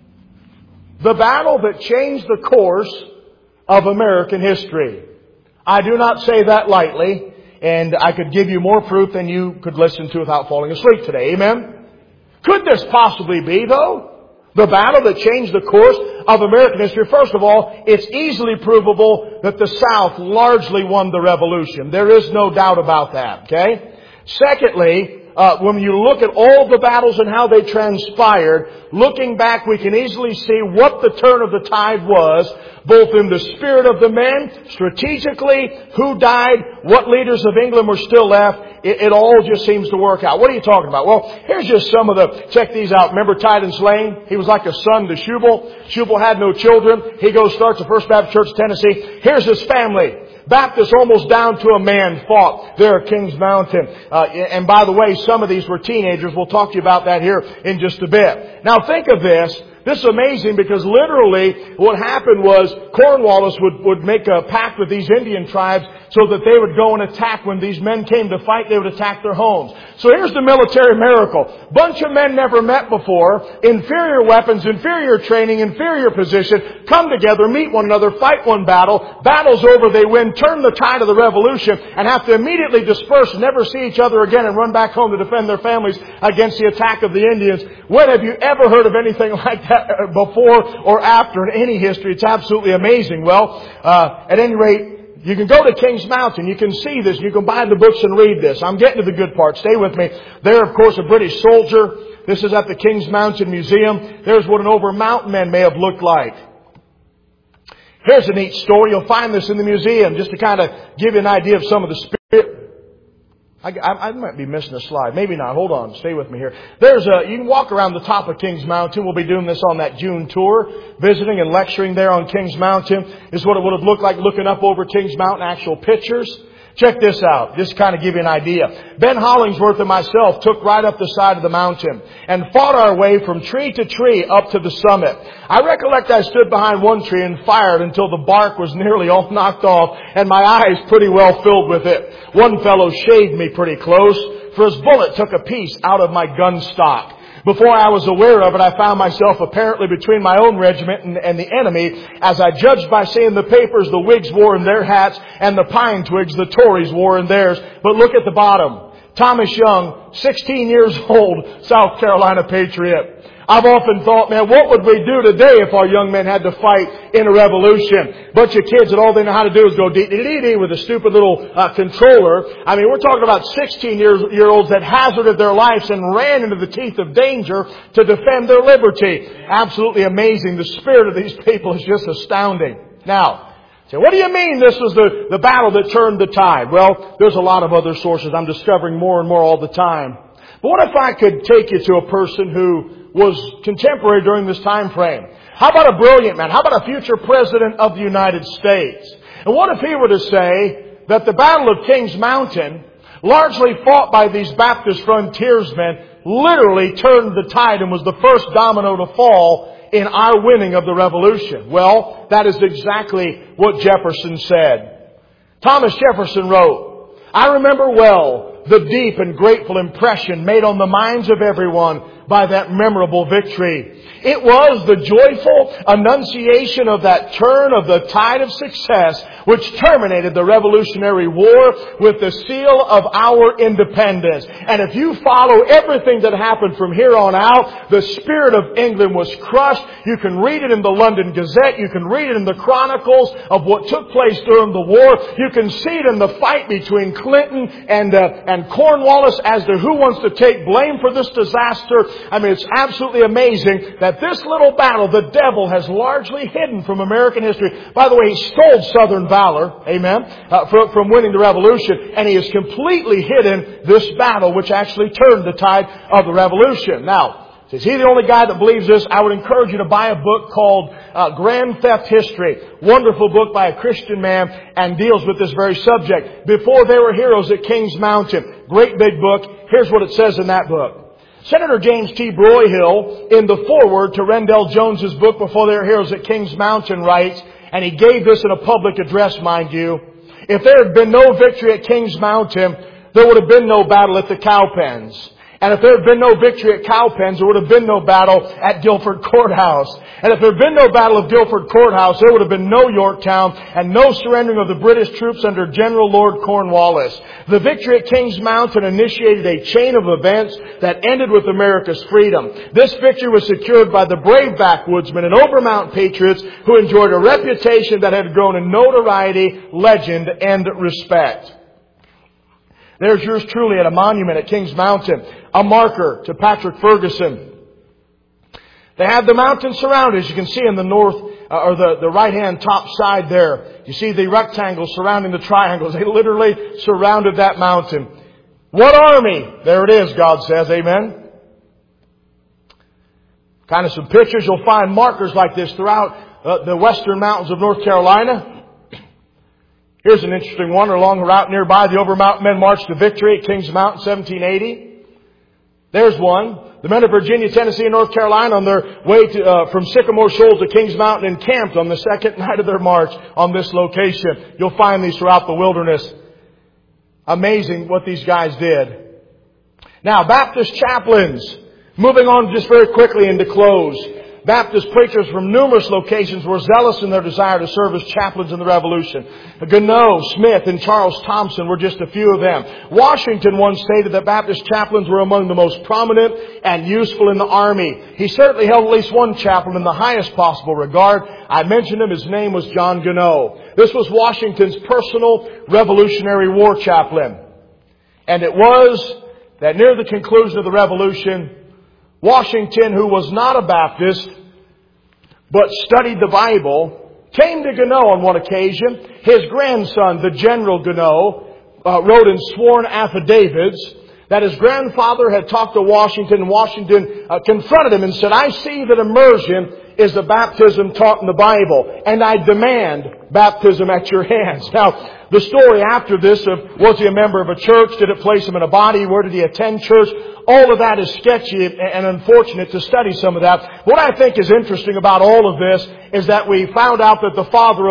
The battle that changed the course of American history. I do not say that lightly, and I could give you more proof than you could listen to without falling asleep today. Amen? Could this possibly be, though, the battle that changed the course of American history? First of all, it's easily provable that the South largely won the Revolution. There is no doubt about that, okay? Secondly, when you look at all the battles and how they transpired, looking back, we can easily see what the turn of the tide was, both in the spirit of the men, strategically, who died, what leaders of England were still left. It all just seems to work out. What are you talking about? Well, here's just some of check these out. Remember Tidens Lane? He was like a son to Shubal. Shubal had no children. He starts the First Baptist Church of Tennessee. Here's his family. Baptists almost down to a man fought there at King's Mountain. And by the way, some of these were teenagers. We'll talk to you about that here in just a bit. Now think of this. This is amazing because literally what happened was Cornwallis would make a pact with these Indian tribes so that they would go and attack. When these men came to fight, they would attack their homes. So here's the military miracle. Bunch of men never met before, inferior weapons, inferior training, inferior position, come together, meet one another, fight one battle. Battle's over, they win, turn the tide of the revolution, and have to immediately disperse, never see each other again, and run back home to defend their families against the attack of the Indians. When have you ever heard of anything like that before or after in any history? It's absolutely amazing. Well, at any rate, you can go to King's Mountain. You can see this. You can buy the books and read this. I'm getting to the good part. Stay with me. There, of course, a British soldier. This is at the King's Mountain Museum. There's what an Over Mountain man may have looked like. Here's a neat story. You'll find this in the museum just to kind of give you an idea of some of the spirit. I might be missing a slide. Maybe not. Hold on. Stay with me here. You can walk around the top of King's Mountain. We'll be doing this on that June tour. Visiting and lecturing there on King's Mountain is what it would have looked like looking up over King's Mountain. Actual pictures. Check this out. Just to kind of give you an idea. Ben Hollingsworth and myself took right up the side of the mountain and fought our way from tree to tree up to the summit. I recollect I stood behind one tree and fired until the bark was nearly all knocked off and my eyes pretty well filled with it. One fellow shaved me pretty close, for his bullet took a piece out of my gun stock. Before I was aware of it, I found myself apparently between my own regiment and the enemy, as I judged by seeing the papers the Whigs wore in their hats and the pine twigs the Tories wore in theirs. But look at the bottom. Thomas Young, 16 years old, South Carolina patriot. I've often thought, man, what would we do today if our young men had to fight in a revolution? Bunch of kids that all they know how to do is go dee-dee-dee-dee with a stupid little controller. I mean, we're talking about 16-year-olds that hazarded their lives and ran into the teeth of danger to defend their liberty. Absolutely amazing. The spirit of these people is just astounding. Now, so what do you mean this was the battle that turned the tide? Well, there's a lot of other sources. I'm discovering more and more all the time. But what if I could take you to a person who was contemporary during this time frame? How about a brilliant man? How about a future president of the United States? And what if he were to say that the Battle of Kings Mountain, largely fought by these Baptist frontiersmen, literally turned the tide and was the first domino to fall in our winning of the revolution? Well, that is exactly what Jefferson said. Thomas Jefferson wrote, "I remember well the deep and grateful impression made on the minds of everyone by that memorable victory. It was the joyful annunciation of that turn of the tide of success which terminated the Revolutionary War with the seal of our independence." And if you follow everything that happened from here on out, the spirit of England was crushed. You can read it in the London Gazette. You can read it in the chronicles of what took place during the war. You can see it in the fight between Clinton and Cornwallis as to who wants to take blame for this disaster. I mean, it's absolutely amazing that this little battle, the devil has largely hidden from American history. By the way, he stole Southern valor, amen, from winning the revolution. And he has completely hidden this battle which actually turned the tide of the revolution. Now, is he the only guy that believes this? I would encourage you to buy a book called Grand Theft History. Wonderful book by a Christian man and deals with this very subject. Before They Were Heroes at Kings Mountain. Great big book. Here's what it says in that book. Senator James T. Broyhill, in the foreword to Rendell Jones's book Before They Were Heroes at Kings Mountain, writes, and he gave this in a public address, mind you, "If there had been no victory at Kings Mountain, there would have been no battle at the Cowpens. And if there had been no victory at Cowpens, there would have been no battle at Guilford Courthouse. And if there had been no battle of Guilford Courthouse, there would have been no Yorktown and no surrendering of the British troops under General Lord Cornwallis. The victory at Kings Mountain initiated a chain of events that ended with America's freedom. This victory was secured by the brave backwoodsmen and Overmount patriots who enjoyed a reputation that had grown in notoriety, legend, and respect." There's yours truly at a monument at Kings Mountain. A marker to Patrick Ferguson. They had the mountain surrounded, as you can see in the north, or the right-hand top side there. You see the rectangles surrounding the triangles. They literally surrounded that mountain. What army? There it is, God says. Amen. Kind of some pictures. You'll find markers like this throughout the western mountains of North Carolina. Here's an interesting one. Along the route nearby, the Overmount men marched to victory at Kings Mountain, 1780. There's one. The men of Virginia, Tennessee, and North Carolina on their way from Sycamore Shoals to Kings Mountain encamped on the second night of their march on this location. You'll find these throughout the wilderness. Amazing what these guys did. Now, Baptist chaplains. Moving on just very quickly and to close. Baptist preachers from numerous locations were zealous in their desire to serve as chaplains in the Revolution. Gounod, Smith, and Charles Thompson were just a few of them. Washington once stated that Baptist chaplains were among the most prominent and useful in the Army. He certainly held at least one chaplain in the highest possible regard. I mentioned him. His name was John Gounod. This was Washington's personal Revolutionary War chaplain. And it was that near the conclusion of the Revolution, Washington, who was not a Baptist, but studied the Bible, came to Gounod on one occasion. His grandson, the General Gounod, wrote in sworn affidavits that his grandfather had talked to Washington, and Washington confronted him and said, "I see that immersion is the baptism taught in the Bible. And I demand baptism at your hands. Now, the story after this of was he a member of a church? Did it place him in a body? Where did he attend church? All of that is sketchy and unfortunate to study some of that. What I think is interesting about all of this is that we found out that the father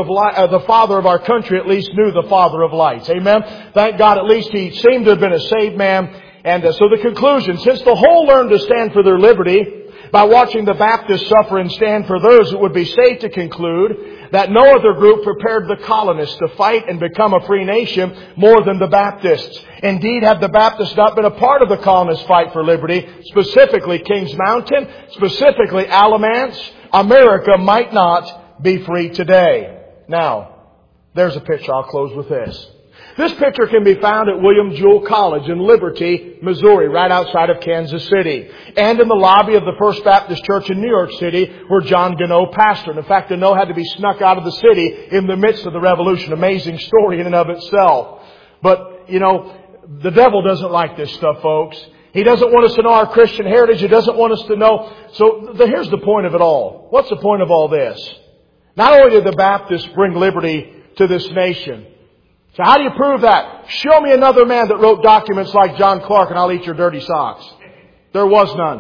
of our country at least knew the Father of lights. Amen? Thank God at least he seemed to have been a saved man. And so the conclusion, since the whole learned to stand for their liberty by watching the Baptists suffer and stand for theirs, it would be safe to conclude that no other group prepared the colonists to fight and become a free nation more than the Baptists. Indeed, had the Baptists not been a part of the colonists' fight for liberty, specifically Kings Mountain, specifically Alamance, America might not be free today. Now, there's a picture. I'll close with this. This picture can be found at William Jewell College in Liberty, Missouri, right outside of Kansas City. And in the lobby of the First Baptist Church in New York City, where John Gannot pastored. In fact, Gannot had to be snuck out of the city in the midst of the revolution. Amazing story in and of itself. But, the devil doesn't like this stuff, folks. He doesn't want us to know our Christian heritage. He doesn't want us to know. So here's the point of it all. What's the point of all this? Not only did the Baptists bring liberty to this nation. So how do you prove that? Show me another man that wrote documents like John Clark and I'll eat your dirty socks. There was none.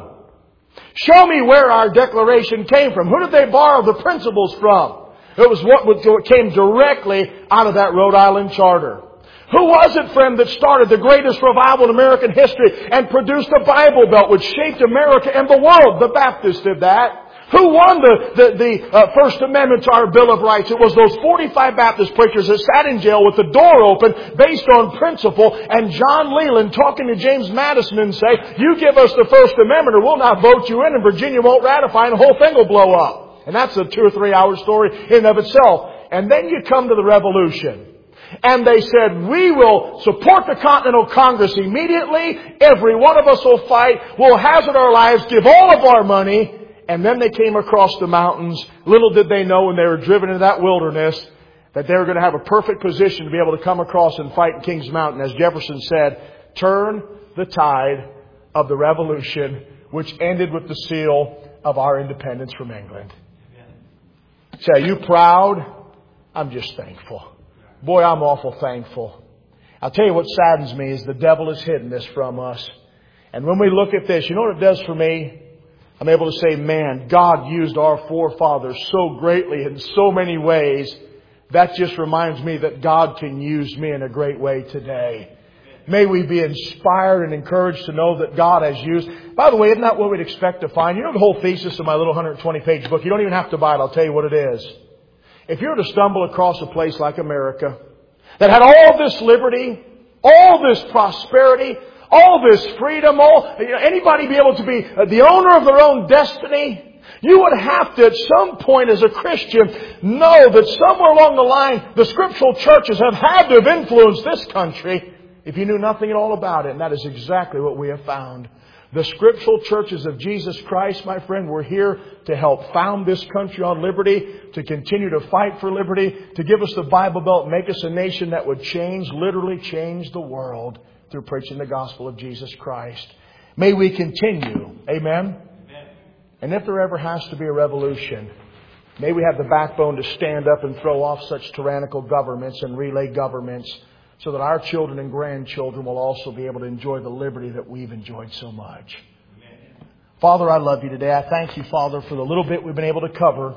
Show me where our declaration came from. Who did they borrow the principles from? It was what came directly out of that Rhode Island charter. Who was it, friend, that started the greatest revival in American history and produced the Bible Belt which shaped America and the world? The Baptists did that. Who won the First Amendment to our Bill of Rights? It was those 45 Baptist preachers that sat in jail with the door open based on principle, and John Leland talking to James Madison and say, you give us the First Amendment or we'll not vote you in and Virginia won't ratify and the whole thing will blow up. And that's a 2 or 3 hour story in and of itself. And then you come to the Revolution. And they said, we will support the Continental Congress immediately. Every one of us will fight. We'll hazard our lives, give all of our money. And then they came across the mountains. Little did they know when they were driven into that wilderness that they were going to have a perfect position to be able to come across and fight in Kings Mountain. As Jefferson said, turn the tide of the Revolution, which ended with the seal of our independence from England. Say, are you proud? I'm just thankful. Boy, I'm awful thankful. I'll tell you what saddens me is the devil has hidden this from us. And when we look at this, you know what it does for me? I'm able to say, man, God used our forefathers so greatly in so many ways. That just reminds me that God can use me in a great way today. May we be inspired and encouraged to know that God has used. By the way, isn't that what we'd expect to find? You know the whole thesis of my little 120-page book? You don't even have to buy it. I'll tell you what it is. If you were to stumble across a place like America that had all this liberty, all this prosperity, all this freedom, anybody be able to be the owner of their own destiny, you would have to, at some point as a Christian, know that somewhere along the line, the scriptural churches have had to have influenced this country if you knew nothing at all about it. And that is exactly what we have found. The scriptural churches of Jesus Christ, my friend, were here to help found this country on liberty, to continue to fight for liberty, to give us the Bible Belt, make us a nation that would literally change the world through preaching the gospel of Jesus Christ. May we continue. Amen? And if there ever has to be a revolution, may we have the backbone to stand up and throw off such tyrannical governments and relay governments so that our children and grandchildren will also be able to enjoy the liberty that we've enjoyed so much. Amen. Father, I love you today. I thank you, Father, for the little bit we've been able to cover.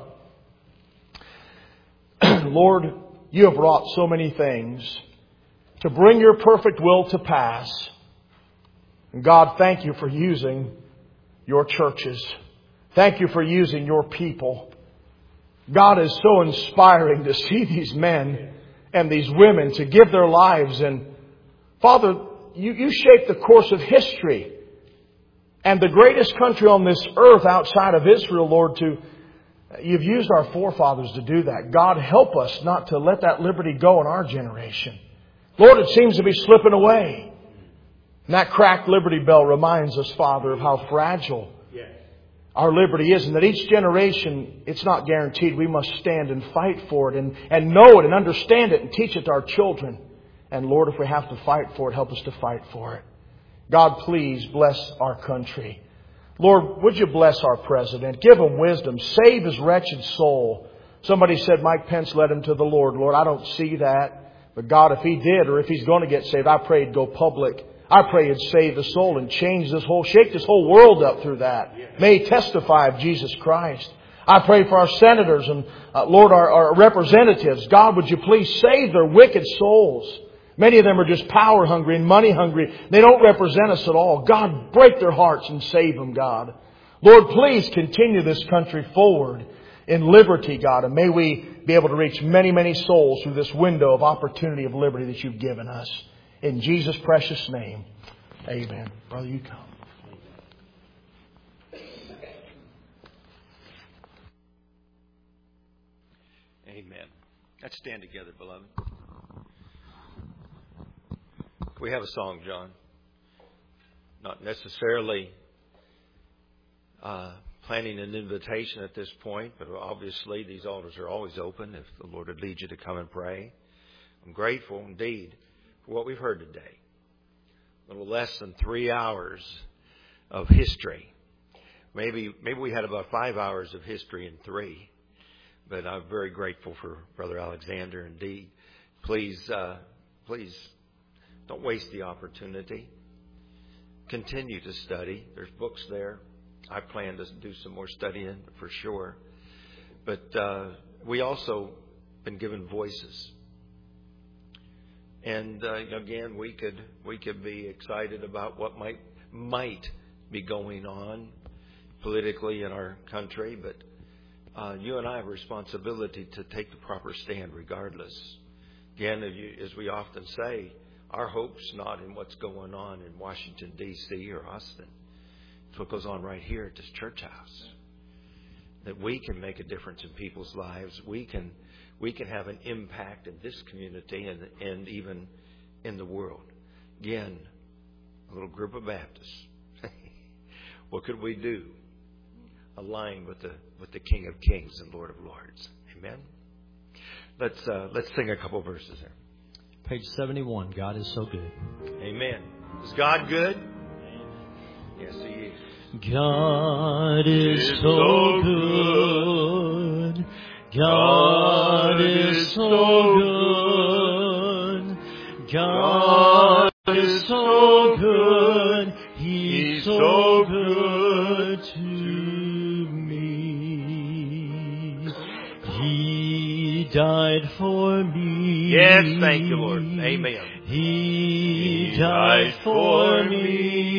Lord, you have wrought so many things to bring your perfect will to pass. And God, thank you for using your churches. Thank you for using your people. God, is so inspiring to see these men and these women to give their lives. And Father, you shaped the course of history. And the greatest country on this earth outside of Israel, Lord, you've used our forefathers to do that. God, help us not to let that liberty go in our generation. Lord, it seems to be slipping away. And that cracked Liberty Bell reminds us, Father, of how fragile our liberty is, and that each generation, it's not guaranteed. We must stand and fight for it and know it and understand it and teach it to our children. And Lord, if we have to fight for it, help us to fight for it. God, please bless our country. Lord, would you bless our president? Give him wisdom. Save his wretched soul. Somebody said Mike Pence led him to the Lord. Lord, I don't see that. But God, if he did, or if he's going to get saved, I pray he'd go public. I pray he'd save the soul and shake this whole world up through that. May he testify of Jesus Christ. I pray for our senators and, Lord, our representatives. God, would you please save their wicked souls? Many of them are just power hungry and money hungry. They don't represent us at all. God, break their hearts and save them, God. Lord, please continue this country forward in liberty, God. And may we be able to reach many, many souls through this window of opportunity of liberty that you've given us. In Jesus' precious name, amen. Brother, you come. Amen. Let's stand together, beloved. We have a song, John. Not necessarily planning an invitation at this point, but obviously these altars are always open if the Lord would lead you to come and pray. I'm grateful indeed for what we've heard today. A little less than 3 hours of history. Maybe we had about 5 hours of history in 3. But I'm very grateful for Brother Alexander indeed. Please don't waste the opportunity. Continue to study. There's books there. I plan to do some more studying for sure. But we also been given voices. And again, we could be excited about what might be going on politically in our country, but you and I have a responsibility to take the proper stand regardless. Again, as we often say, our hope's not in what's going on in Washington, D.C. or Austin. It's what goes on right here at this church house. That we can make a difference in people's lives. We can have an impact in this community and even in the world. Again, a little group of Baptists. What could we do? Align with the King of Kings and Lord of Lords. Amen. Let's sing a couple verses there. Page 71. God is so good. Amen. Is God good? Yes, He is. God is so good. God is so good. God is so good. He's so good to me. He died for me. Yes, thank you, Lord. Amen. He died for me.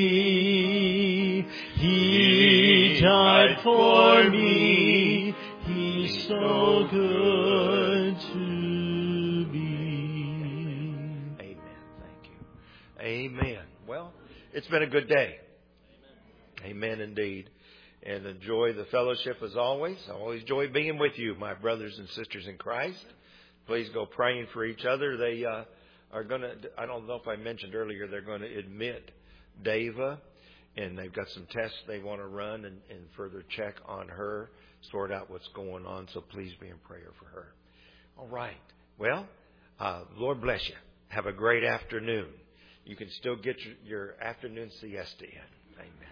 He died for me. He's so good to me. Amen. Thank you. Amen. Well, it's been a good day. Amen indeed. And enjoy the fellowship as always. I always enjoy being with you, my brothers and sisters in Christ. Please go praying for each other. They are going to, I don't know if I mentioned earlier, they're going to admit Dava. And they've got some tests they want to run and further check on her, sort out what's going on. So please be in prayer for her. All right. Well, Lord bless you. Have a great afternoon. You can still get your afternoon siesta in. Amen.